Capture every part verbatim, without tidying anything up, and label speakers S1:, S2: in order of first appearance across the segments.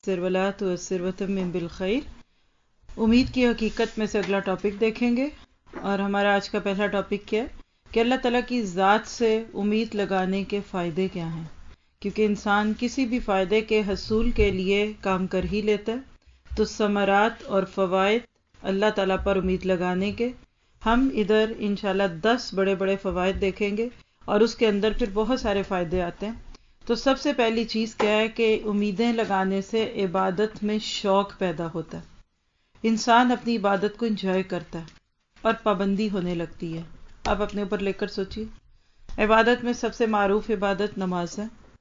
S1: یسر ولا تعسر وتمم بالخیر۔ امید کی حقیقت میں سے اگلا ٹاپک دیکھیں گے، اور ہمارا آج کا پہلا ٹاپک کیا ہے کہ اللہ تعالیٰ کی ذات سے امید لگانے کے فائدے کیا ہیں، کیونکہ انسان کسی بھی فائدے کے حصول کے لیے کام کر ہی لیتا ہے، تو ثمرات اور فوائد اللہ تعالیٰ پر امید لگانے کے ہم ادھر انشاءاللہ دس بڑے بڑے فوائد دیکھیں گے، اور اس کے اندر پھر بہت سارے فائدے آتے ہیں۔ تو سب سے پہلی چیز کیا ہے کہ امیدیں لگانے سے عبادت میں شوق پیدا ہوتا ہے، انسان اپنی عبادت کو انجوائے کرتا ہے اور پابندی ہونے لگتی ہے۔ آپ اپنے اوپر لے کر سوچیے، عبادت میں سب سے معروف عبادت نماز ہے۔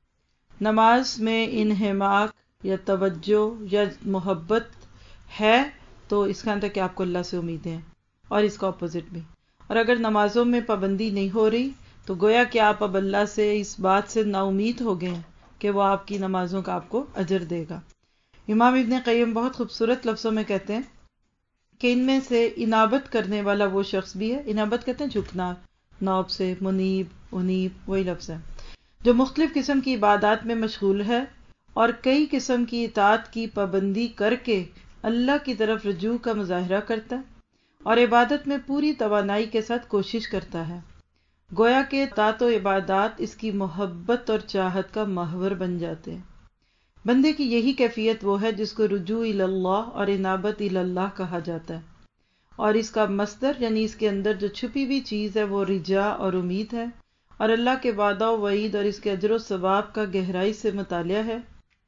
S1: نماز میں انہماک یا توجہ یا محبت ہے تو اس کا مطلب کہ آپ کو اللہ سے امیدیں ہیں، اور اس کا اپوزٹ بھی۔ اور اگر نمازوں میں پابندی نہیں ہو رہی تو گویا کہ آپ اب اللہ سے اس بات سے نا امید ہو گئے ہیں کہ وہ آپ کی نمازوں کا آپ کو اجر دے گا۔ امام ابن قیم بہت خوبصورت لفظوں میں کہتے ہیں کہ ان میں سے انابت کرنے والا وہ شخص بھی ہے، انابت کہتے ہیں جھکنا، نوب سے منیب، انیب وہی لفظ ہے، جو مختلف قسم کی عبادات میں مشغول ہے اور کئی قسم کی اطاعت کی پابندی کر کے اللہ کی طرف رجوع کا مظاہرہ کرتا ہے اور عبادت میں پوری توانائی کے ساتھ کوشش کرتا ہے۔ گویا کہ اطاعت و عبادات اس کی محبت اور چاہت کا محور بن جاتے ہیں۔ بندے کی یہی کیفیت وہ ہے جس کو رجوع اللہ اور انابت اللہ کہا جاتا ہے، اور اس کا مصدر یعنی اس کے اندر جو چھپی ہوئی چیز ہے وہ رجا اور امید ہے، اور اللہ کے وعدہ و وعید اور اس کے اجر و ثواب کا گہرائی سے مطالعہ ہے۔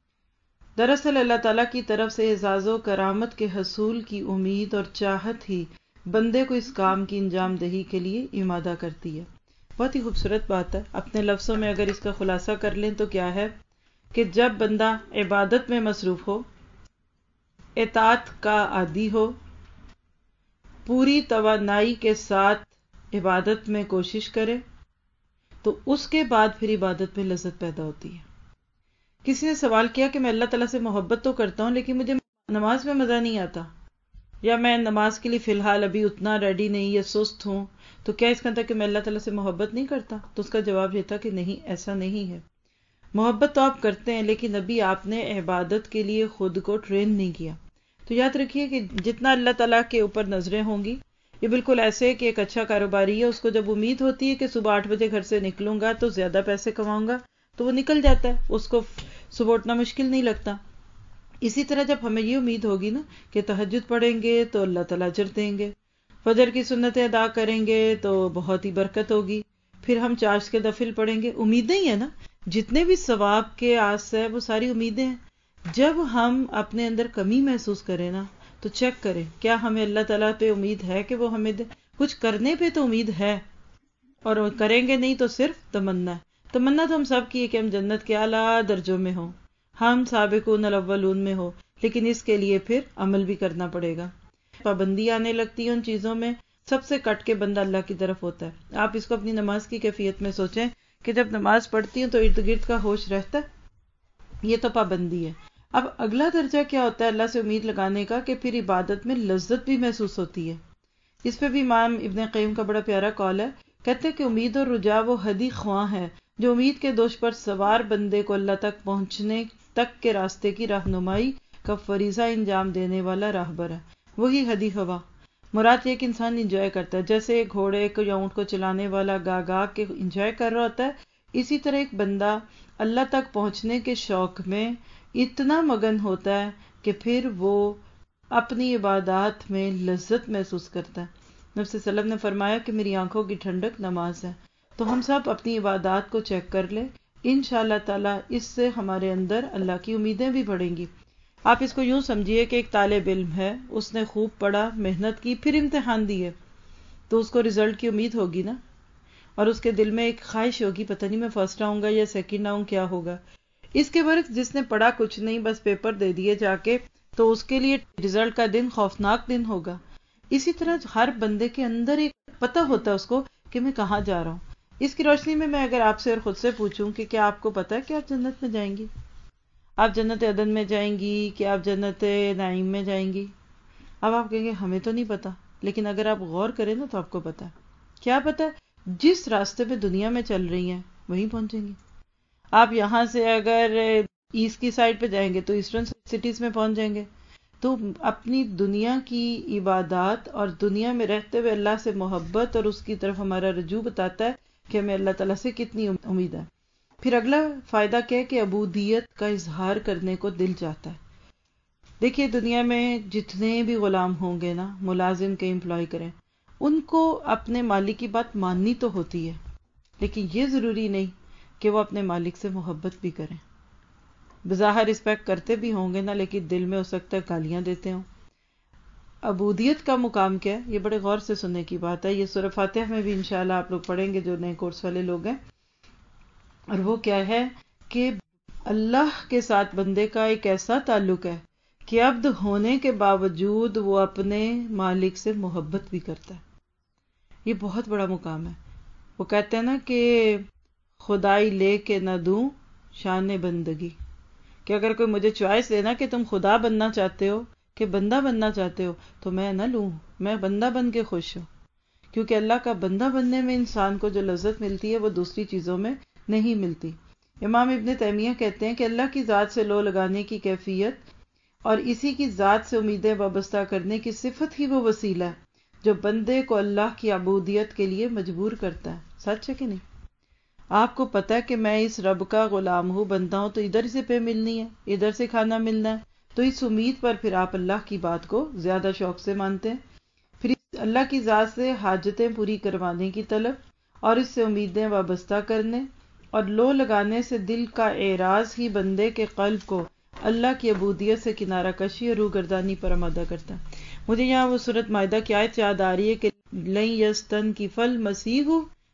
S1: دراصل اللہ تعالیٰ کی طرف سے اعزاز و کرامت کے حصول کی امید اور چاہت ہی بندے کو اس کام کی انجام دہی کے لیے آمادہ کرتی ہے۔ بہت ہی خوبصورت بات ہے، اپنے لفظوں میں اگر اس کا خلاصہ کر لیں تو کیا ہے کہ جب بندہ عبادت میں مصروف ہو، اطاعت کا عادی ہو، پوری توانائی کے ساتھ عبادت میں کوشش کرے، تو اس کے بعد پھر عبادت میں لذت پیدا ہوتی ہے۔ کسی نے سوال کیا کہ میں اللہ تعالیٰ سے محبت تو کرتا ہوں لیکن مجھے نماز میں مزہ نہیں آتا، یا میں نماز کے لیے فی الحال ابھی اتنا ریڈی نہیں یا سست ہوں، تو کیا اس کا مطلب کہ میں اللہ تعالیٰ سے محبت نہیں کرتا؟ تو اس کا جواب یہ تھا کہ نہیں، ایسا نہیں ہے۔ محبت تو آپ کرتے ہیں لیکن ابھی آپ نے عبادت کے لیے خود کو ٹرین نہیں کیا۔ تو یاد رکھیے کہ جتنا اللہ تعالیٰ کے اوپر نظریں ہوں گی، یہ بالکل ایسے کہ ایک اچھا کاروباری ہے، اس کو جب امید ہوتی ہے کہ صبح آٹھ بجے گھر سے نکلوں گا تو زیادہ پیسے کماؤں گا، تو وہ نکل جاتا ہے، اس کو صبح اٹھنا مشکل نہیں لگتا۔ اسی طرح جب ہمیں یہ امید ہوگی نا کہ تہجد پڑھیں گے تو اللہ تعالیٰ اجر دیں گے، فجر کی سنتیں ادا کریں گے تو بہت ہی برکت ہوگی، پھر ہم چاش کے دفل پڑھیں گے، امیدیں ہی ہیں نا، جتنے بھی ثواب کے آس ہے وہ ساری امیدیں ہیں۔ جب ہم اپنے اندر کمی محسوس کریں نا تو چیک کریں کیا ہمیں اللہ تعالیٰ پہ امید ہے کہ وہ ہمیں دے۔ کچھ کرنے پہ تو امید ہے، اور کریں گے نہیں تو صرف تمنا ہے۔ تمنا تو ہم سب کی ہے کہ ہم جنت کے اعلیٰ درجوں میں ہوں، ہم سابقون الاولون میں ہو، لیکن اس کے لیے پھر عمل بھی کرنا پڑے گا۔ پابندی آنے لگتی ہے ان چیزوں میں، سب سے کٹ کے بندہ اللہ کی طرف ہوتا ہے۔ آپ اس کو اپنی نماز کی کیفیت میں سوچیں کہ جب نماز پڑھتی ہوں تو ارد گرد کا ہوش رہتا ہے، یہ تو پابندی ہے۔ اب اگلا درجہ کیا ہوتا ہے اللہ سے امید لگانے کا کہ پھر عبادت میں لذت بھی محسوس ہوتی ہے۔ اس پہ بھی امام ابن قیم کا بڑا پیارا قول ہے، کہتے ہیں کہ امید اور رجا وہ ہدی خواہ ہے جو امید کے دوش پر سوار بندے کو اللہ تک پہنچنے تک کے راستے کی رہنمائی کا فریضہ انجام دینے والا راہبر ہے۔ وہی ہدی خواہ، مراد یہ کہ انسان انجوائے کرتا ہے، جیسے گھوڑے کو یا اونٹ کو چلانے والا گا گا کے انجوائے کر رہا ہوتا ہے، اسی طرح ایک بندہ اللہ تک پہنچنے کے شوق میں اتنا مگن ہوتا ہے کہ پھر وہ اپنی عبادات میں لذت محسوس کرتا ہے۔ نبی صلی اللہ علیہ وسلم نے فرمایا کہ میری آنکھوں کی ٹھنڈک نماز ہے۔ تو ہم سب اپنی عبادات کو چیک کر لیں، انشاءاللہ تعالی اس سے ہمارے اندر اللہ کی امیدیں بھی بڑھیں گی۔ آپ اس کو یوں سمجھیے کہ ایک طالب علم ہے، اس نے خوب پڑھا، محنت کی، پھر امتحان دیے، تو اس کو رزلٹ کی امید ہوگی نا، اور اس کے دل میں ایک خواہش ہوگی پتہ نہیں میں فرسٹ آؤں گا یا سیکنڈ آؤں، کیا ہوگا۔ اس کے برعکس جس نے پڑھا کچھ نہیں، بس پیپر دے دیے جا کے، تو اس کے لیے رزلٹ کا دن خوفناک دن ہوگا۔ اسی طرح ہر بندے کے اندر ایک پتہ ہوتا ہے اس کو کہ میں کہاں جا رہا ہوں۔ اس کی روشنی میں میں اگر آپ سے اور خود سے پوچھوں کہ کیا آپ کو پتہ ہے کہ آپ جنت میں جائیں گی؟ آپ جنت عدن میں جائیں گی کہ آپ جنت نعیم میں جائیں گی؟ اب آپ کہیں گے ہمیں تو نہیں پتا، لیکن اگر آپ غور کریں نا تو آپ کو پتا ہے۔ کیا پتا ہے؟ جس راستے پہ دنیا میں چل رہی ہیں وہیں پہنچیں گی۔ آپ یہاں سے اگر ایسٹ کی سائڈ پہ جائیں گے تو ایسٹرن سٹیز میں پہنچ جائیں گے. تو اپنی دنیا کی عبادات اور دنیا میں رہتے ہوئے اللہ سے محبت اور اس کی طرف ہمارا رجوع بتاتا ہے کہ ہمیں اللہ تعالیٰ سے کتنی امید ہے. پھر اگلا فائدہ کیا ہے کہ عبودیت کا اظہار کرنے کو دل چاہتا ہے. دیکھیے دنیا میں جتنے بھی غلام ہوں گے نا، ملازم کے امپلائی کریں، ان کو اپنے مالک کی بات ماننی تو ہوتی ہے، لیکن یہ ضروری نہیں کہ وہ اپنے مالک سے محبت بھی کریں. بظاہر رسپیکٹ کرتے بھی ہوں گے نا، لیکن دل میں ہو سکتا ہے گالیاں دیتے ہوں. عبودیت کا مقام کیا ہے، یہ بڑے غور سے سننے کی بات ہے. یہ سورہ فاتحہ میں بھی انشاءاللہ آپ لوگ پڑھیں گے جو نئے کورس والے لوگ ہیں. اور وہ کیا ہے کہ اللہ کے ساتھ بندے کا ایک ایسا تعلق ہے کہ عبد ہونے کے باوجود وہ اپنے مالک سے محبت بھی کرتا ہے. یہ بہت بڑا مقام ہے. وہ کہتے ہیں نا کہ خدائی لے کے نہ دوں شان بندگی، کہ اگر کوئی مجھے چوائس دینا کہ تم خدا بننا چاہتے ہو کہ بندہ بننا چاہتے ہو تو میں نہ لوں، میں بندہ بن کے خوش ہوں. کیونکہ اللہ کا بندہ بننے میں انسان کو جو لذت ملتی ہے وہ دوسری چیزوں میں نہیں ملتی. امام ابن تیمیہ کہتے ہیں کہ اللہ کی ذات سے لو لگانے کی کیفیت اور اسی کی ذات سے امیدیں وابستہ کرنے کی صفت ہی وہ وسیلہ ہے جو بندے کو اللہ کی عبودیت کے لیے مجبور کرتا ہے. سچ ہے کہ نہیں؟ آپ کو پتہ ہے کہ میں اس رب کا غلام ہوں، بندہ ہوں، تو ادھر سے پہ ملنی ہے، ادھر سے کھانا ملنا ہے، تو اس امید پر پھر آپ اللہ کی بات کو زیادہ شوق سے مانتے ہیں. پھر اللہ کی ذات سے حاجتیں پوری کروانے کی طلب اور اس سے امیدیں وابستہ کرنے اور لو لگانے سے دل کا اعراض ہی بندے کے قلب کو اللہ کی عبودیت سے کنارہ کشی اور روگردانی پر آمادہ کرتا ہے. مجھے یہاں وہ سورۃ مائدہ کی آیت یاد آ رہی ہے کہ لن یستنکف المسیح،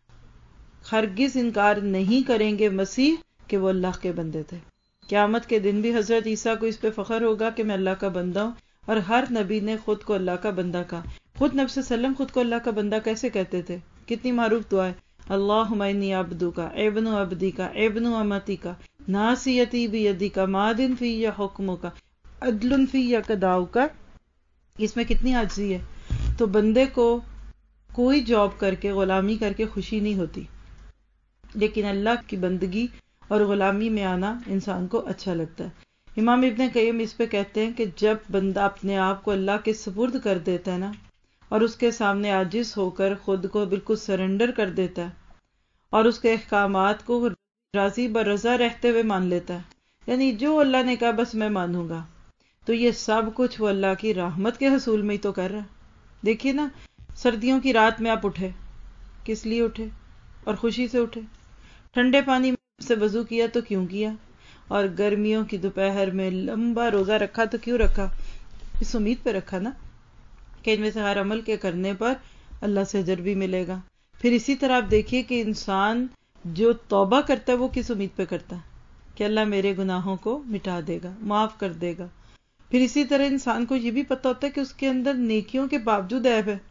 S1: ہرگز انکار نہیں کریں گے مسیح کہ وہ اللہ کے بندے تھے. قیامت کے دن بھی حضرت عیسیٰ کو اس پہ فخر ہوگا کہ میں اللہ کا بندہ ہوں، اور ہر نبی نے خود کو اللہ کا بندہ کہا. خود نبی صلی اللہ علیہ وسلم خود کو اللہ کا بندہ کیسے کہتے تھے؟ کتنی معروف دعا ہے، اللہم انی عبدک ابن عبدک ابن امتک ناصیتی بیدک ماض فی حکمک عدل فی قضاؤک. اس میں کتنی عاجزی ہے. تو بندے کو کوئی جاب کر کے غلامی کر کے خوشی نہیں ہوتی، لیکن اللہ کی بندگی اور غلامی میں آنا انسان کو اچھا لگتا ہے. امام ابن قیم اس پہ کہتے ہیں کہ جب بندہ اپنے آپ کو اللہ کے سپرد کر دیتا ہے نا، اور اس کے سامنے عاجز ہو کر خود کو بالکل سرنڈر کر دیتا ہے اور اس کے احکامات کو راضی برضا رہتے ہوئے مان لیتا ہے، یعنی جو اللہ نے کہا بس میں مانوں گا، تو یہ سب کچھ وہ اللہ کی رحمت کے حصول میں ہی تو کر رہا ہے. دیکھیے نا، سردیوں کی رات میں آپ اٹھے، کس لیے اٹھے؟ اور خوشی سے اٹھے. ٹھنڈے پانی سے وضو کیا تو کیوں کیا؟ اور گرمیوں کی دوپہر میں لمبا روزہ رکھا تو کیوں رکھا؟ اس امید پہ رکھا نا کہ ان میں سے ہر عمل کے کرنے پر اللہ سے اجر بھی ملے گا. پھر اسی طرح آپ دیکھیے کہ انسان جو توبہ کرتا ہے وہ کس امید پہ کرتا ہے کہ اللہ میرے گناہوں کو مٹا دے گا، معاف کر دے گا. پھر اسی طرح انسان کو یہ بھی پتہ ہوتا ہے کہ اس کے اندر نیکیوں کے باوجود عیب ہے،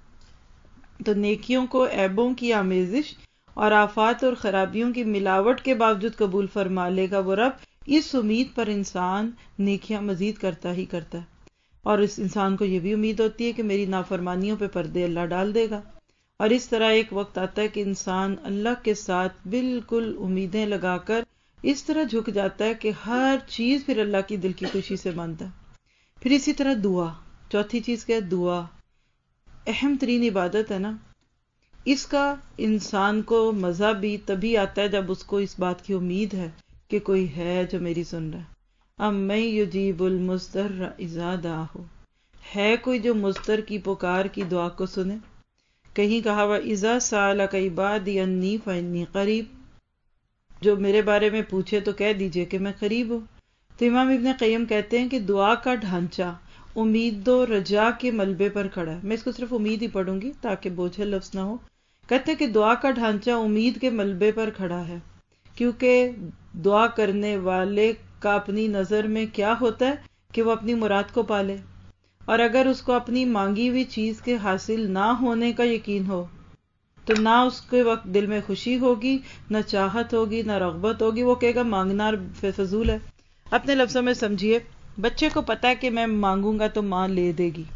S1: تو نیکیوں کو عیبوں کی آمیزش اور آفات اور خرابیوں کی ملاوٹ کے باوجود قبول فرما لے گا وہ رب. اس امید پر انسان نیکیاں مزید کرتا ہی کرتا ہے، اور اس انسان کو یہ بھی امید ہوتی ہے کہ میری نافرمانیوں پہ پردے اللہ ڈال دے گا. اور اس طرح ایک وقت آتا ہے کہ انسان اللہ کے ساتھ بالکل امیدیں لگا کر اس طرح جھک جاتا ہے کہ ہر چیز پھر اللہ کی دل کی خوشی سے مانتا ہے. پھر اسی طرح دعا، چوتھی چیز کیا ہے؟ دعا اہم ترین عبادت ہے نا. اس کا انسان کو مزہ بھی تبھی آتا ہے جب اس کو اس بات کی امید ہے کہ کوئی ہے جو میری سن رہا ہے. اَمَّن یُجِیبُ الْمُضْطَرَّ اِذَا دَعَاهُ، ہے کوئی جو مضطر کی پکار کی دعا کو سنے. کہیں کہا وَإِذَا سَأَلَكَ عِبَادِي عَنِّی فَإِنِّی قَرِیب، جو میرے بارے میں پوچھے تو کہہ دیجئے کہ میں قریب ہوں. تو امام ابن قیم کہتے ہیں کہ دعا کا ڈھانچہ امید و رجا کے ملبے پر کھڑا ہے. میں اس کو صرف امید ہی پڑھوں گی تاکہ بوجھل لفظ نہ ہو. کہتے ہیں کہ دعا کا ڈھانچہ امید کے ملبے پر کھڑا ہے، کیونکہ دعا کرنے والے کا اپنی نظر میں کیا ہوتا ہے کہ وہ اپنی مراد کو پالے، اور اگر اس کو اپنی مانگی ہوئی چیز کے حاصل نہ ہونے کا یقین ہو تو نہ اس کے وقت دل میں خوشی ہوگی، نہ چاہت ہوگی، نہ رغبت ہوگی. وہ کہے گا مانگنا فضول ہے. اپنے لفظوں میں سمجھیے، بچے کو پتا ہے کہ میں مانگوں گا تو ماں لے دے گی،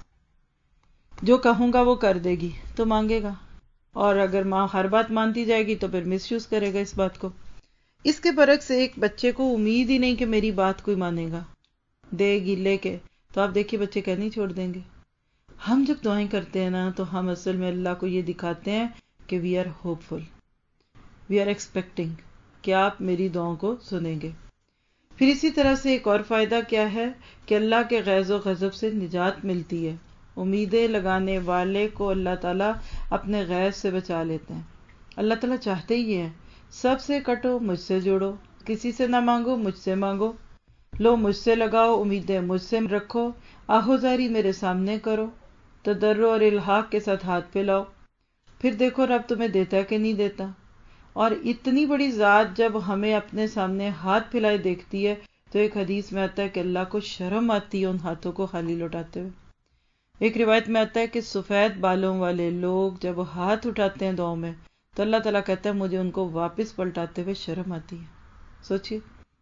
S1: جو کہوں گا وہ کر دے گی تو مانگے گا، اور اگر ماں ہر بات مانتی جائے گی تو پھر مس یوز کرے گا اس بات کو. اس کے برعکس ایک بچے کو امید ہی نہیں کہ میری بات کوئی مانے گا، دے گی کے، تو آپ دیکھیے بچے کہنا ہی چھوڑ دیں گے۔ ہم جب دعائیں کرتے ہیں نا تو ہم اصل میں اللہ کو یہ دکھاتے ہیں کہ we are hopeful, we are expecting کہ آپ میری دعاؤں کو سنیں گے۔ پھر اسی طرح سے ایک اور فائدہ کیا ہے کہ اللہ کے غیظ و غضب سے نجات ملتی ہے۔ امیدیں لگانے والے کو اللہ تعالیٰ اپنے غیظ سے بچا لیتے ہیں۔ اللہ تعالیٰ چاہتے ہی ہیں سب سے کٹو مجھ سے جوڑو، کسی سے نہ مانگو مجھ سے مانگو، لو مجھ سے لگاؤ، امیدیں مجھ سے رکھو، آہوزاری میرے سامنے کرو، تضرع اور الحاق کے ساتھ ہاتھ پھیلاؤ، پھر دیکھو رب تمہیں دیتا ہے کہ نہیں دیتا۔ اور اتنی بڑی ذات جب ہمیں اپنے سامنے ہاتھ پھیلائے دیکھتی ہے تو ایک حدیث میں آتا ہے کہ اللہ کو شرم آتی ہے ان ہاتھوں کو خالی لوٹاتے ہوئے۔ ایک روایت میں آتا ہے کہ سفید بالوں والے لوگ جب ہاتھ اٹھاتے ہیں دعاؤں میں تو اللہ تعالیٰ کہتا ہے مجھے ان کو واپس پلٹاتے ہوئے شرم آتی ہے۔ سوچیے۔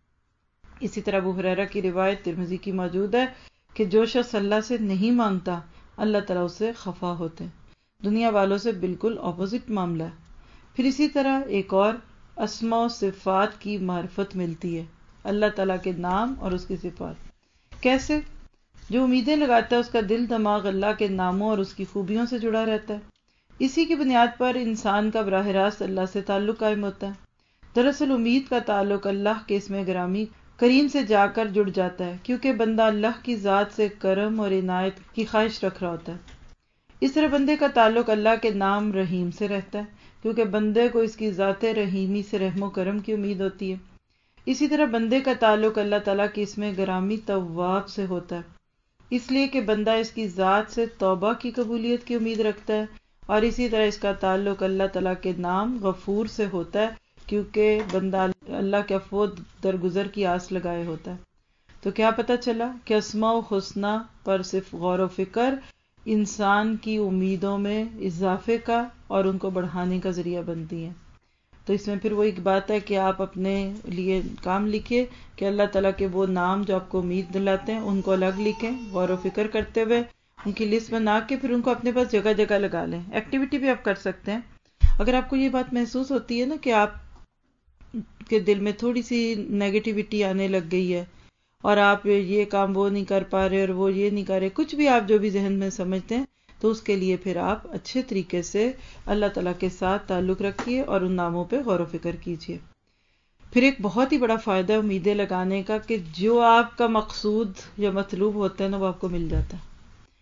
S1: اسی طرح ابو ہریرہ کی روایت ترمذی کی موجود ہے کہ جو شخص اللہ سے نہیں مانگتا اللہ تعالیٰ اس سے خفا ہوتے ہیں۔ دنیا والوں سے بالکل اپوزٹ معاملہ ہے۔ پھر اسی طرح ایک اور اسماء و صفات کی معرفت ملتی ہے، اللہ تعالیٰ کے نام اور اس کی صفات۔ کیسے؟ جو امیدیں لگاتا ہے اس کا دل دماغ اللہ کے ناموں اور اس کی خوبیوں سے جڑا رہتا ہے۔ اسی کی بنیاد پر انسان کا براہ راست اللہ سے تعلق قائم ہوتا ہے۔ دراصل امید کا تعلق اللہ کے اسم گرامی کریم سے جا کر جڑ جاتا ہے، کیونکہ بندہ اللہ کی ذات سے کرم اور عنایت کی خواہش رکھ رہا ہوتا ہے۔ اس طرح بندے کا تعلق اللہ کے نام رحیم سے رہتا ہے، کیونکہ بندے کو اس کی ذات رحیمی سے رحم و کرم کی امید ہوتی ہے۔ اسی طرح بندے کا تعلق اللہ تعالیٰ کی اسم گرامی تواب سے ہوتا ہے، اس لیے کہ بندہ اس کی ذات سے توبہ کی قبولیت کی امید رکھتا ہے، اور اسی طرح اس کا تعلق اللہ تعالیٰ کے نام غفور سے ہوتا ہے، کیونکہ بندہ اللہ کے عفو درگزر کی آس لگائے ہوتا ہے۔ تو کیا پتہ چلا کہ اسماء و حسنہ پر صرف غور و فکر انسان کی امیدوں میں اضافے کا اور ان کو بڑھانے کا ذریعہ بنتی ہیں۔ تو اس میں پھر وہ ایک بات ہے کہ آپ اپنے لیے کام لکھیے کہ اللہ تعالیٰ کے وہ نام جو آپ کو امید دلاتے ہیں ان کو الگ لکھیں، غور و فکر کرتے ہوئے ان کی لسٹ بنا کے پھر ان کو اپنے پاس جگہ جگہ لگا لیں۔ ایکٹیویٹی بھی آپ کر سکتے ہیں۔ اگر آپ کو یہ بات محسوس ہوتی ہے نا کہ آپ کے دل میں تھوڑی سی نیگیٹیوٹی آنے لگ گئی ہے اور آپ یہ کام وہ نہیں کر پا رہے اور وہ یہ نہیں کر رہے، کچھ بھی آپ جو بھی ذہن میں سمجھتے ہیں، تو اس کے لیے پھر آپ اچھے طریقے سے اللہ تعالیٰ کے ساتھ تعلق رکھیے اور ان ناموں پہ غور و فکر کیجیے۔ پھر ایک بہت ہی بڑا فائدہ امیدیں لگانے کا کہ جو آپ کا مقصود یا مطلوب ہوتا ہے نا وہ آپ کو مل جاتا ہے۔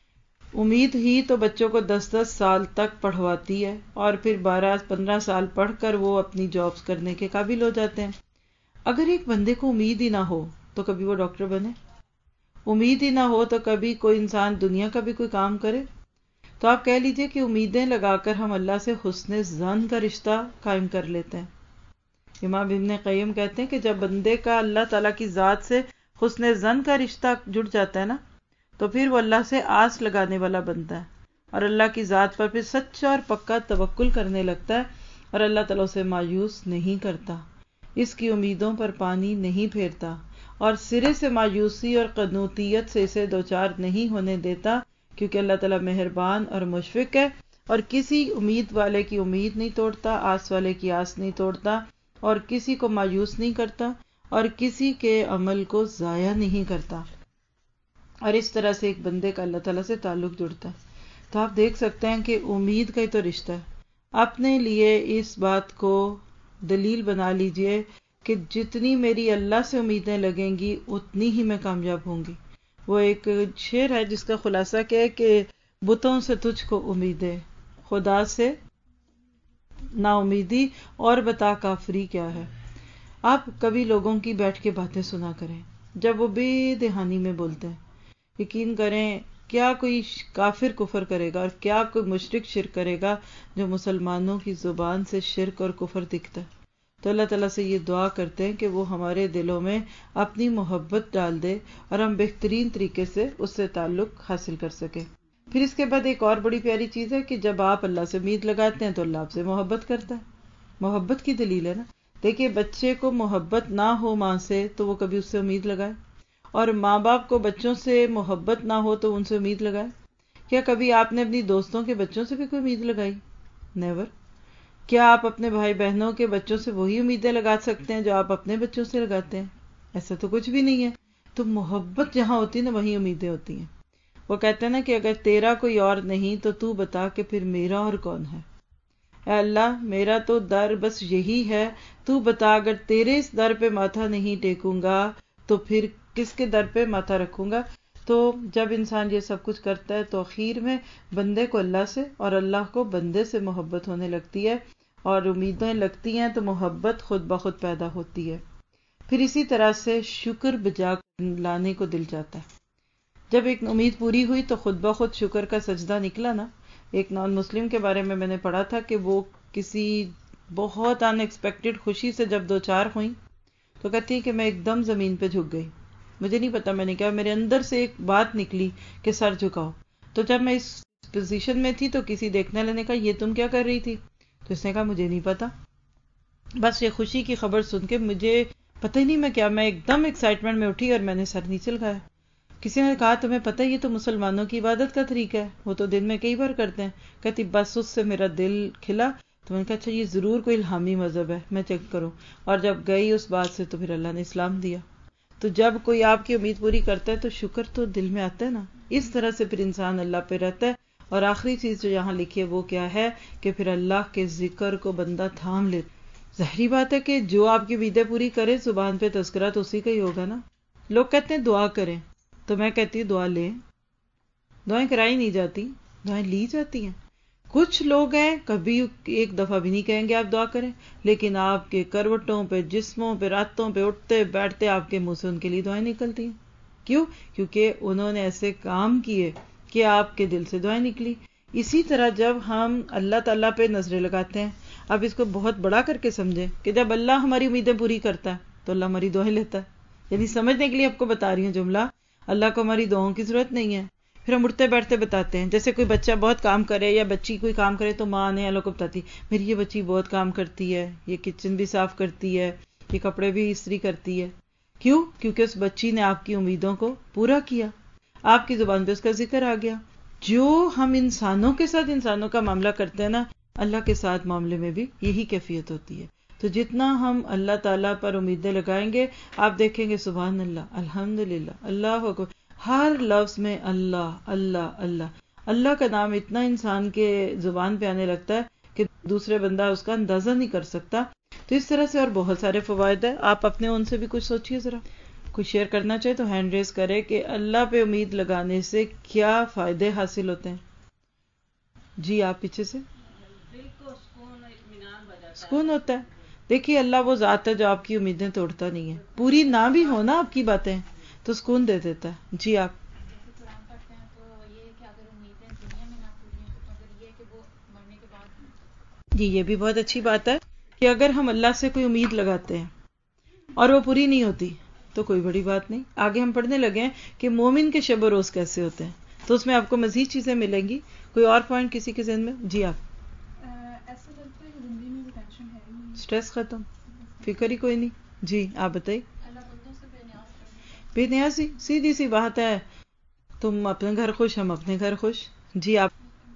S1: امید ہی تو بچوں کو دس دس سال تک پڑھواتی ہے اور پھر بارہ پندرہ سال پڑھ کر وہ اپنی جابز کرنے کے قابل ہو جاتے ہیں۔ اگر ایک بندے کو امید ہی نہ ہو تو کبھی وہ ڈاکٹر بنے، امید ہی نہ ہو تو کبھی کوئی انسان دنیا کا بھی کوئی کام کرے۔ تو آپ کہہ لیجئے کہ امیدیں لگا کر ہم اللہ سے حسن ظن کا رشتہ قائم کر لیتے ہیں۔ امام ابن قیم کہتے ہیں کہ جب بندے کا اللہ تعالیٰ کی ذات سے حسن ظن کا رشتہ جڑ جاتا ہے نا تو پھر وہ اللہ سے آس لگانے والا بنتا ہے اور اللہ کی ذات پر پھر سچا اور پکا توکل کرنے لگتا ہے، اور اللہ تعالیٰ اسے مایوس نہیں کرتا، اس کی امیدوں پر پانی نہیں پھیرتا اور سرے سے مایوسی اور قنوطیت سے اسے دوچار نہیں ہونے دیتا، کیونکہ اللہ تعالیٰ مہربان اور مشفق ہے اور کسی امید والے کی امید نہیں توڑتا، آس والے کی آس نہیں توڑتا، اور کسی کو مایوس نہیں کرتا اور کسی کے عمل کو ضائع نہیں کرتا، اور اس طرح سے ایک بندے کا اللہ تعالیٰ سے تعلق جڑتا ہے۔ تو آپ دیکھ سکتے ہیں کہ امید کا ہی تو رشتہ ہے۔ اپنے لیے اس بات کو دلیل بنا لیجئے کہ جتنی میری اللہ سے امیدیں لگیں گی اتنی ہی میں کامیاب ہوں گی۔ وہ ایک شعر ہے جس کا خلاصہ کیا ہے کہ بتوں سے تجھ کو امیدیں، خدا سے نا امیدی، اور بتا کافری کیا ہے۔ آپ کبھی لوگوں کی بیٹھ کے باتیں سنا کریں جب وہ بے دہانی میں بولتے ہیں، یقین کریں کیا کوئی کافر کفر کرے گا اور کیا کوئی مشرک شرک کرے گا جو مسلمانوں کی زبان سے شرک اور کفر دکھتا ہے۔ تو اللہ تعالیٰ سے یہ دعا کرتے ہیں کہ وہ ہمارے دلوں میں اپنی محبت ڈال دے اور ہم بہترین طریقے سے اس سے تعلق حاصل کر سکیں۔ پھر اس کے بعد ایک اور بڑی پیاری چیز ہے کہ جب آپ اللہ سے امید لگاتے ہیں تو اللہ آپ سے محبت کرتا ہے۔ محبت کی دلیل ہے نا۔ دیکھیے بچے کو محبت نہ ہو ماں سے تو وہ کبھی اس سے امید لگائے، اور ماں باپ کو بچوں سے محبت نہ ہو تو ان سے امید لگائے۔ کیا کبھی آپ نے اپنی دوستوں کے بچوں سے بھی کوئی امید لگائی؟ نیور۔ کیا آپ اپنے بھائی بہنوں کے بچوں سے وہی امیدیں لگا سکتے ہیں جو آپ اپنے بچوں سے لگاتے ہیں؟ ایسا تو کچھ بھی نہیں ہے۔ تو محبت جہاں ہوتی ہے نا وہیں امیدیں ہوتی ہیں. وہ کہتے ہیں نا کہ اگر تیرا کوئی اور نہیں تو تو بتا کہ پھر میرا اور کون ہے. اے اللہ میرا تو در بس یہی ہے، تو بتا اگر تیرے اس در پہ ماتھا نہیں ٹیکوں گا تو پھر کس کے در پہ ماتھا رکھوں گا. تو جب انسان یہ سب کچھ کرتا ہے تو اخیر میں بندے کو اللہ سے اور اللہ کو بندے سے محبت ہونے لگتی ہے اور امیدیں لگتی ہیں تو محبت خود بخود پیدا ہوتی ہے. پھر اسی طرح سے شکر بجا لانے کو دل چاہتا ہے. جب ایک امید پوری ہوئی تو خود بخود شکر کا سجدہ نکلا نا. ایک نان مسلم کے بارے میں میں نے پڑھا تھا کہ وہ کسی بہت ان ایکسپیکٹڈ خوشی سے جب دو چار ہوئیں تو کہتی ہے کہ میں ایک دم زمین پہ جھک گئی. مجھے نہیں پتا میں نے کیا، میرے اندر سے ایک بات نکلی کہ سر جھکاؤ. تو جب میں اس پوزیشن میں تھی تو کسی دیکھنے والے نے کہا یہ تم کیا کر رہی تھی؟ تو اس نے کہا مجھے نہیں پتا، بس یہ خوشی کی خبر سن کے مجھے پتہ ہی نہیں میں کیا، میں ایک دم ایکسائٹمنٹ میں اٹھی اور میں نے سر نیچے لگایا. کسی نے کہا تمہیں پتہ یہ تو مسلمانوں کی عبادت کا طریقہ ہے، وہ تو دن میں کئی بار کرتے ہیں. کہتی بس اس سے میرا دل کھلا. تو میں نے کہا اچھا یہ ضرور کوئی الہامی مذہب ہے، میں چیک کروں. اور جب گئی اس بات سے تو پھر اللہ نے اسلام دیا. تو جب کوئی آپ کی امید پوری کرتا ہے تو شکر تو دل میں آتا ہے نا. اس طرح سے پھر انسان اللہ پہ رہتا ہے. اور آخری چیز جو یہاں لکھی ہے وہ کیا ہے کہ پھر اللہ کے ذکر کو بندہ تھام لے. ظاہری بات ہے کہ جو آپ کی امیدیں پوری کرے زبان پہ تذکرہ تو اسی کا ہی ہوگا نا. لوگ کہتے ہیں دعا کریں، تو میں کہتی ہوں دعا لیں. دعائیں کرائی نہیں جاتی، دعائیں لی جاتی ہیں. کچھ لوگ ہیں کبھی ایک دفعہ بھی نہیں کہیں گے آپ دعا کریں، لیکن آپ کے کروٹوں پہ، جسموں پہ، راتوں پہ اٹھتے بیٹھتے آپ کے منہ سے ان کے لیے دعائیں نکلتی ہیں. کیوں؟ کیونکہ انہوں نے ایسے کام کیے کہ آپ کے دل سے دعائیں نکلی. اسی طرح جب ہم اللہ تعالیٰ پہ نظریں لگاتے ہیں، اب اس کو بہت بڑا کر کے سمجھیں کہ جب اللہ ہماری امیدیں پوری کرتا ہے تو اللہ ہماری دعائیں لیتا ہے. یعنی سمجھنے کے لیے آپ کو بتا رہی ہوں جملہ، اللہ کو ہماری دعاؤں کی ضرورت نہیں ہے. پھر ہم اٹھتے بیٹھتے بتاتے ہیں، جیسے کوئی بچہ بہت کام کرے یا بچی کوئی کام کرے تو ماں نے اللہ کو بتاتی میری یہ بچی بہت کام کرتی ہے، یہ کچن بھی صاف کرتی ہے، یہ کپڑے بھی استری کرتی ہے. کیوں؟ کیونکہ اس بچی نے آپ کی امیدوں کو پورا کیا، آپ کی زبان پہ اس کا ذکر آ گیا. جو ہم انسانوں کے ساتھ انسانوں کا معاملہ کرتے ہیں نا، اللہ کے ساتھ معاملے میں بھی یہی کیفیت ہوتی ہے. تو جتنا ہم اللہ تعالیٰ پر امیدیں لگائیں گے آپ دیکھیں گے سبحان اللہ، الحمدللہ، اللہ اکبر، ہر لفظ میں اللہ اللہ اللہ اللہ کا نام اتنا انسان کے زبان پہ آنے لگتا ہے کہ دوسرے بندہ اس کا اندازہ نہیں کر سکتا. تو اس طرح سے اور بہت سارے فوائد ہیں. آپ اپنے ان سے بھی کچھ سوچئے ذرا. کوئی شیئر کرنا چاہے تو ہینڈ ریز کرے کہ اللہ پہ امید لگانے سے کیا فائدے حاصل ہوتے ہیں. جی آپ پیچھے سے. سکون ہوتا ہے. دیکھیے اللہ وہ ذات ہے جو آپ کی امیدیں توڑتا نہیں ہے، پوری نہ بھی ہو نا آپ کی باتیں تو سکون دے دیتا ہے. جی آپ. جی یہ بھی بہت اچھی بات ہے کہ اگر ہم اللہ سے کوئی امید لگاتے ہیں اور وہ پوری نہیں ہوتی تو کوئی بڑی بات نہیں. آگے ہم پڑھنے لگے ہیں کہ مومن کے شب و روز کیسے ہوتے ہیں، تو اس میں آپ کو مزید چیزیں ملیں گی. کوئی اور پوائنٹ کسی کے ذہن میں؟ جی آپ. سٹریس ختم، فکر ہی کوئی نہیں. جی آپ بتائیے. بے نیازی، سیدھی سی بات ہے. تم اپنے گھر خوش، ہم اپنے گھر خوش. جی آپ.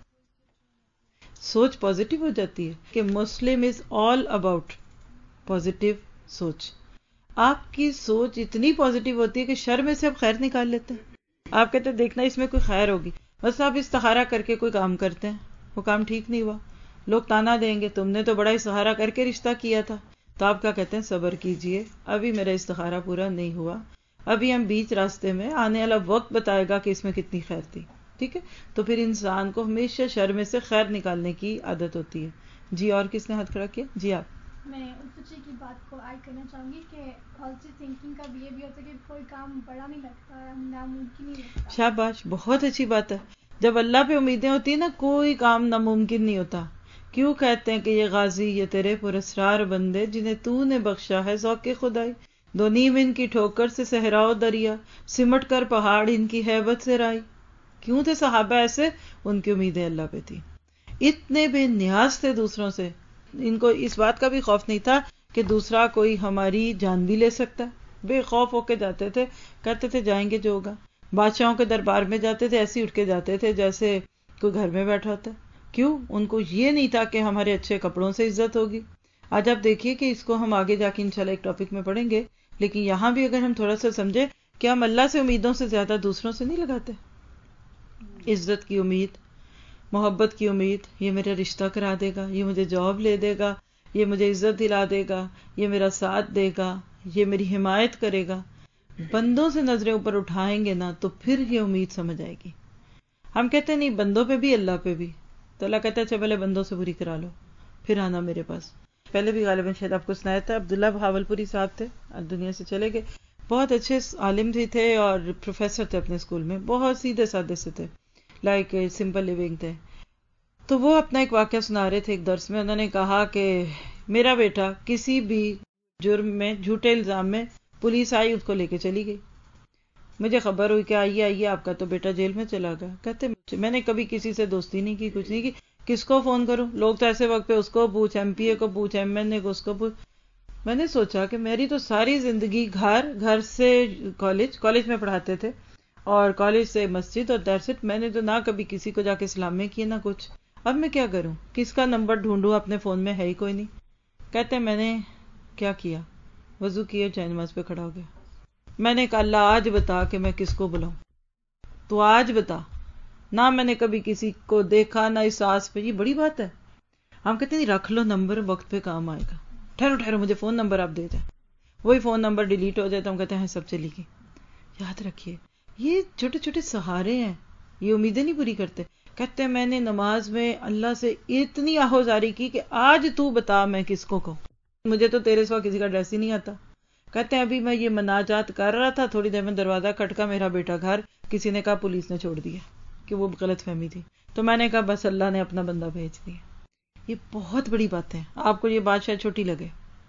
S1: سوچ پازیٹیو ہو جاتی ہے کہ مسلم از آل اباؤٹ پازیٹیو سوچ. آپ کی سوچ اتنی پازیٹیو ہوتی ہے کہ شر میں سے آپ خیر نکال لیتے ہیں. آپ کہتے ہیں دیکھنا اس میں کوئی خیر ہوگی. بس آپ استخارہ کر کے کوئی کام کرتے ہیں، وہ کام ٹھیک نہیں ہوا، لوگ تانا دیں گے تم نے تو بڑا استخارہ کر کے رشتہ کیا تھا. تو آپ کیا کہتے ہیں؟ صبر کیجئے، ابھی میرا استخارہ پورا نہیں ہوا، ابھی ہم بیچ راستے میں، آنے والا وقت بتائے گا کہ اس میں کتنی خیر تھی. ٹھیک ہے. تو پھر انسان کو ہمیشہ شر میں سے خیر نکالنے کی عادت ہوتی ہے. جی اور کس نے ہاتھ کھڑا کیا؟ جی آپ.
S2: میں الفچی کی بات کو ایڈ کرنا چاہوں گی کہ پازیٹیو تھنکنگ کا بھی یہ بھی ہوتا ہے کہ کوئی کام بڑا نہیں لگتا ہے، ناممکن نہیں لگتا.
S1: شاباش، بہت اچھی بات ہے. جب اللہ پہ امیدیں ہوتی ہیں نا کوئی کام ناممکن نہیں ہوتا. کیوں کہتے ہیں کہ یہ غازی یہ تیرے پراسرار بندے جنہیں تو نے بخشا ہے ذوق خدائی، دو نیم ان کی ٹھوکر سے صحراؤ دریا، سمٹ کر پہاڑ ان کی ہیبت سے رائی. کیوں تھے صحابہ ایسے؟ ان کی امیدیں اللہ پہ تھی. اتنے بے نیاز تھے دوسروں سے، ان کو اس بات کا بھی خوف نہیں تھا کہ دوسرا کوئی ہماری جان بھی لے سکتا ہے. بے خوف ہو کے جاتے تھے، کہتے تھے جائیں گے جو ہوگا. بادشاہوں کے دربار میں جاتے تھے ایسے اٹھ کے جاتے تھے جیسے کوئی گھر میں بیٹھا ہوتا ہے. کیوں؟ ان کو یہ نہیں تھا کہ ہمارے اچھے کپڑوں سے عزت ہوگی. آج آپ دیکھیے کہ اس کو ہم آگے جا کے انشاءاللہ ایک ٹاپک میں پڑھیں گے، لیکن یہاں بھی اگر ہم تھوڑا سا سمجھے کہ ہم اللہ سے امیدوں سے زیادہ دوسروں سے نہیں لگاتے؟ عزت کی امید، محبت کی امید، یہ میرا رشتہ کرا دے گا، یہ مجھے جاب لے دے گا، یہ مجھے عزت دلا دے گا، یہ میرا ساتھ دے گا، یہ میری حمایت کرے گا. بندوں سے نظریں اوپر اٹھائیں گے نا تو پھر یہ امید سمجھ آئے گی. ہم کہتے ہیں نہیں بندوں پہ بھی اللہ پہ بھی، تو اللہ کہتا ہے اچھا پہلے بندوں سے بری کرا لو پھر آنا میرے پاس. پہلے بھی غالباً شاید آپ کو سنایا تھا، عبداللہ بہاول پوری صاحب تھے، آج دنیا سے چلے گئے. بہت اچھے عالم بھی تھے اور پروفیسر تھے اپنے اسکول میں، بہت سیدھے سادے سے تھے، لائک سمپل لیونگ تھے. تو وہ اپنا ایک واقعہ سنا رہے تھے ایک درس میں. انہوں نے کہا کہ میرا بیٹا کسی بھی جرم میں، جھوٹے الزام میں پولیس آئی اس کو لے کے چلی گئی. مجھے خبر ہوئی کہ آئیے آئیے آپ کا تو بیٹا جیل میں چلا گیا. کہتے میں نے کبھی کسی سے دوستی نہیں کی، کچھ نہیں کی، کس کو فون کروں؟ لوگ تو ایسے وقت پہ اس کو پوچھ، ایم پی اے کو پوچھ، ایم این اے کو، اس کو پوچھ. میں نے سوچا کہ میری تو ساری زندگی گھر، گھر سے کالج، کالج میں پڑھاتے تھے، اور کالج سے مسجد، اور دیٹس اٹ. میں نے تو نہ کبھی کسی کو جا کے سلام میں کیا نہ کچھ. اب میں کیا کروں؟ کس کا نمبر ڈھونڈوں؟ اپنے فون میں ہے ہی کوئی نہیں. کہتے میں نے کیا کیا؟ وضو کیے، چائے نماز پہ کھڑا ہو گیا. میں نے کہا اللہ آج بتا کہ میں کس کو بلاؤں، تو آج بتا. نہ میں نے کبھی کسی کو دیکھا نہ اس آس پہ. یہ بڑی بات ہے. ہم کہتے ہیں رکھ لو نمبر، وقت پہ کام آئے گا. ٹھہرو ٹھہرو مجھے فون نمبر آپ دے دیں. وہی فون نمبر ڈیلیٹ ہو جائے تو ہم کہتے ہیں سب چلی گئی. یاد رکھیے یہ چھوٹے چھوٹے سہارے ہیں، یہ امیدیں نہیں پوری کرتے. کہتے ہیں میں نے نماز میں اللہ سے اتنی آہوزاری کی کہ آج تو بتا میں کس کو کہوں، مجھے تو تیرے سوا کسی کا ڈریس ہی نہیں آتا. کہتے ہیں ابھی میں یہ مناجات کر رہا تھا، تھوڑی دیر میں دروازہ کھٹکا، میرا بیٹا گھر، کسی نے کہا پولیس نے چھوڑ دیا کہ وہ غلط فہمی تھی. تو میں نے کہا بس اللہ نے اپنا بندہ بھیج دیا. یہ بہت بڑی بات ہے. آپ کو یہ بات شاید چھوٹی لگے،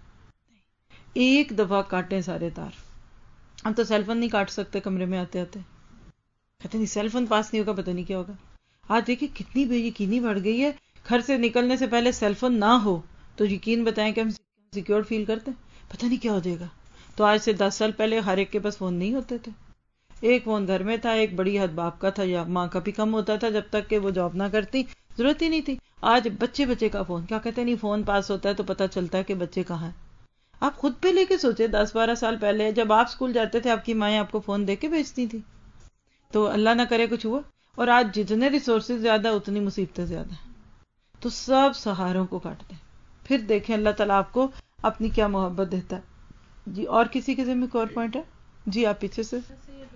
S1: ایک دفعہ کاٹیں سارے تار. ہم تو سیل فون نہیں کاٹ سکتے کمرے میں آتے آتے. کہتے نہیں سیل فون پاس نہیں ہوگا پتہ نہیں کیا ہوگا. آج دیکھیں کتنی بے یقینی بڑھ گئی ہے. گھر سے نکلنے سے پہلے سیل فون نہ ہو تو یقین بتائیں کہ ہم سیکیور فیل کرتے ہیں، پتہ نہیں کیا ہو جائے گا. تو آج سے دس سال پہلے ہر ایک کے پاس فون نہیں ہوتے تھے. ایک فون گھر میں تھا، ایک بڑی حد باپ کا تھا یا ماں کا بھی کم ہوتا تھا جب تک کہ وہ جاب نہ کرتی، ضرورت ہی نہیں تھی. آج بچے بچے کا فون. کیا کہتے ہیں نہیں فون پاس ہوتا ہے تو پتہ چلتا ہے کہ بچے کہاں ہیں. آپ خود پہ لے کے سوچے دس بارہ سال پہلے جب آپ اسکول جاتے تھے آپ کی مائیں آپ کو فون دے کے بھیجتی تھی، تو اللہ نہ کرے کچھ ہوا. اور آج جتنے ریسورسز زیادہ اتنی مصیبتیں زیادہ ہیں. تو سب سہاروں کو کاٹ دیں، پھر دیکھیں اللہ تعالیٰ آپ کو اپنی کیا محبت دیتا ہے. جی اور کسی کے ذمہ کوئی اور پوائنٹ ہے؟ جی آپ پیچھے سے.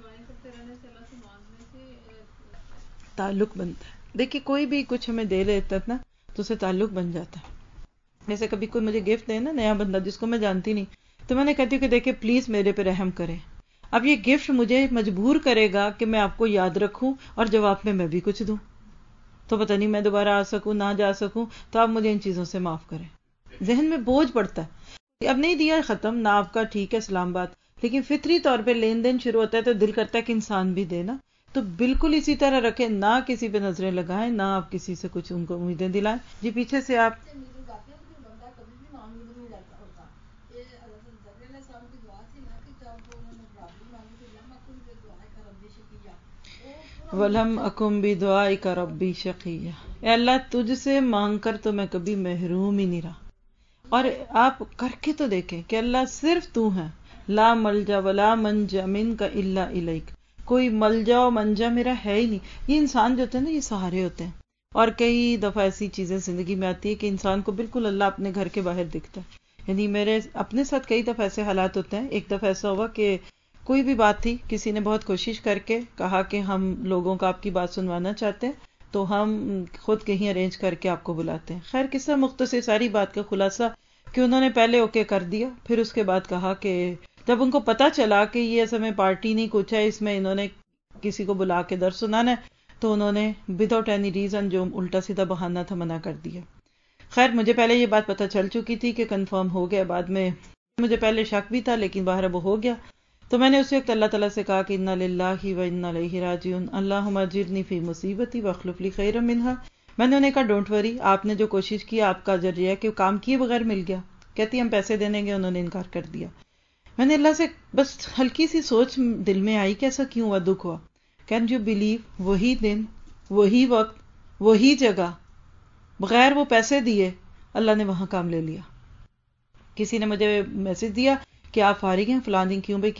S1: تعلق بنتا ہے. دیکھیے کوئی بھی کچھ ہمیں دے لیتا ہے نا تو اسے تعلق بن جاتا ہے. جیسے کبھی کوئی مجھے گفٹ دے نا، نیا بندہ جس کو میں جانتی نہیں، تو میں نے کہتی ہوں کہ دیکھیں پلیز میرے پہ رحم کریں. اب یہ گفٹ مجھے مجبور کرے گا کہ میں آپ کو یاد رکھوں اور جواب میں میں بھی کچھ دوں. تو پتہ نہیں میں دوبارہ آ سکوں نہ جا سکوں، تو آپ مجھے ان چیزوں سے معاف کریں. ذہن میں بوجھ پڑتا ہے، اب نہیں دیا ختم نہ آپ کا، ٹھیک ہے سلام بات، لیکن فطری طور پہ لین دین شروع ہوتا ہے تو دل کرتا ہے کہ انسان بھی دے نا. تو بالکل اسی طرح رکھیں، نہ کسی پہ نظریں لگائیں، نہ آپ کسی سے کچھ ان کو امیدیں دلائیں. جی پیچھے سے آپ. وَلَمْ أَكُنْ بِدُعَائِكَ رَبِّي شَقِيًّا. اے اللہ تجھ سے مانگ کر تو میں کبھی محروم ہی نہیں رہا. اور آپ کر کے تو دیکھیں کہ اللہ صرف تو ہے. لا ملجا ولا منجا منک الا الیک. کوئی ملجا و منجا میرا ہے ہی نہیں. یہ انسان جو ہوتے ہیں نا یہ سہارے ہوتے ہیں. اور کئی دفعہ ایسی چیزیں زندگی میں آتی ہے کہ انسان کو بالکل اللہ اپنے گھر کے باہر دکھتا ہے. یعنی میرے اپنے ساتھ کئی دفعہ ایسے حالات ہوتے ہیں. ایک دفعہ ایسا ہوا کہ کوئی بھی بات تھی، کسی نے بہت کوشش کر کے کہا کہ ہم لوگوں کو آپ کی بات سنوانا چاہتے ہیں تو ہم خود کہیں ارینج کر کے آپ کو بلاتے ہیں. خیر قصہ مختصر، ساری بات کا خلاصہ کہ انہوں نے پہلے اوکے کر دیا، پھر اس کے بعد کہا کہ جب ان کو پتا چلا کہ یہ اصل میں پارٹی نہیں کچھ ہے، اس میں انہوں نے کسی کو بلا کے درس سنانا ہے، تو انہوں نے وداؤٹ اینی ریزن جو الٹا سیدھا بہانہ تھا منع کر دیا. خیر مجھے پہلے یہ بات پتہ چل چکی تھی کہ کنفرم ہو گیا. بعد میں مجھے پہلے شک بھی تھا لیکن باہر وہ ہو گیا. تو میں نے اسی وقت اللہ تعالیٰ سے کہا کہ انا للہ و انا الیہ راجعون، اللہم اجرنی فی مصیبتی واخلف لی خیرا منہا. میں نے انہیں کہا ڈونٹ وری، آپ نے جو کوشش کی آپ کا اجر یہ ہے کہ کام کیے بغیر مل گیا. کہتی ہم پیسے دینے گے، انہوں نے انکار کر دیا. میں نے اللہ سے بس ہلکی سی سوچ دل میں آئی کہ ایسا کیوں ہوا، دکھ ہوا. کین یو بلیو وہی دن وہی وقت وہی جگہ بغیر وہ پیسے دیے اللہ نے وہاں کام لے لیا. کسی نے مجھے میسج دیا کہ آپ فارغ ہیں فلاں دن، کیوں بھائی کیا ہے؟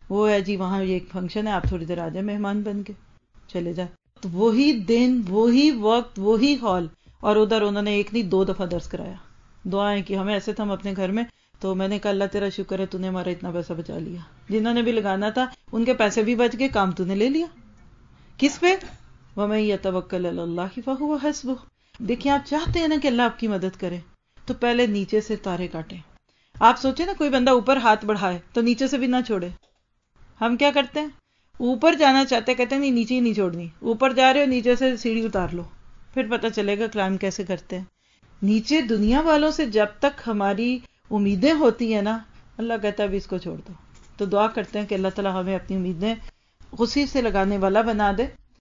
S1: وہ ہے جی وہاں یہ ایک فنکشن ہے، آپ تھوڑی دیر آ جائیں مہمان بن کے، چلے جائیں. تو وہی دن، وہی وقت، وہی ہال، اور ادھر انہوں نے ایک نہیں دو دفعہ درس کرایا، دعائیں کی. ہمیں ایسے تھا ہم اپنے گھر میں، تو میں نے کہا اللہ تیرا شکر ہے تو نے ہمارا اتنا پیسہ بچا لیا، جنہوں نے بھی لگانا تھا ان کے پیسے بھی بچ گئے، کام تو نے لے لیا. کس پہ؟ وَمَن يَتَوَكَّلْ عَلَى اللَّهِ فَهُوَ حَسْبُهُ. دیکھیں آپ چاہتے ہیں نا کہ اللہ آپ کی مدد کرے تو پہلے نیچے سے تارے کاٹیں. آپ سوچیں نا کوئی بندہ اوپر ہاتھ بڑھائے تو نیچے سے بھی نہ چھوڑے. ہم کیا کرتے ہیں؟ اوپر جانا چاہتے کہتے ہیں نہیں نیچے ہی نہیں چھوڑنی، اوپر جا رہے ہو نیچے سے سیڑھی اتار لو، پھر پتہ چلے گا کلائم کیسے کرتے ہیں. نیچے دنیا والوں سے جب تک ہماری امیدیں ہوتی ہیں نا، اللہ کہتا ہے ابھی اس کو چھوڑ دو. تو دعا کرتے ہیں کہ اللہ تعالی ہمیں اپنی امیدیں خوشی سے لگانے والا بنا دے.